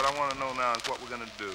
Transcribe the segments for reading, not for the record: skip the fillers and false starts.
what I want to know now is what we're gonna do.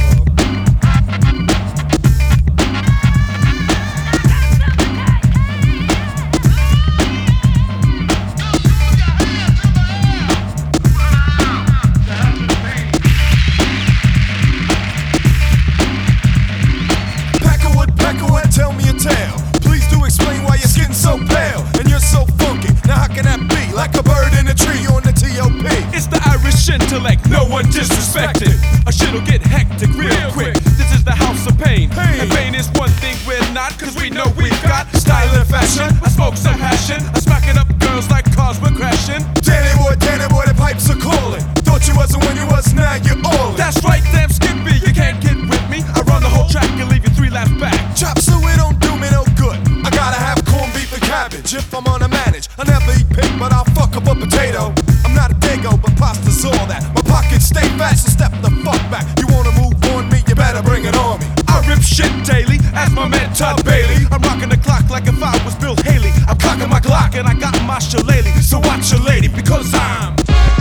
Peckerwood, tell me a tale. Please do explain why your skin's so pale and you're so funky. Now how can that be? Like a bird in a tree on the T.O.P. It's the Irish intellect, no one disrespected. A shit'll get hectic real quick. This is the house of pain. And pain is one thing we're not, cause we know we've got style and fashion. I smoke some passion, I smacking up girls like cars we're crashing. Danny boy, the pipes are calling. Thought you wasn't when you was, now you're all. That's right, damn Skippy, you can't get with me. I run the whole track and leave you 3 laps back. Chop suey don't do me no good. I gotta have corned beef and cabbage if I'm gonna manage. I never eat pig, but I'll fuck up a potato. I'm not a dago, but pasta's all that. My pockets stay fat, so step the fuck back. You wanna move on me, you better bring it on me. I rip shit daily, as my man Todd Bailey. I'm rocking the clock like if I was Bill Haley. I'm clocking my Glock and I got my shillelagh. So watch your lady, because I'm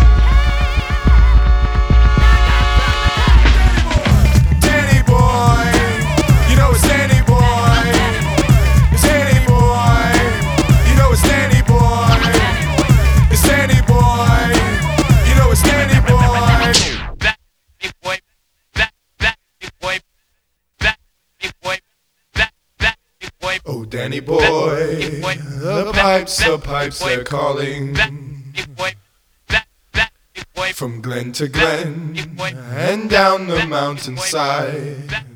Danny boy. You know it's Danny boy. It's Danny boy. You know it's Danny boy. It's Danny boy. You know it's Danny boy. Oh, Danny boy, the pipes, they're calling. From glen to glen and down the mountainside.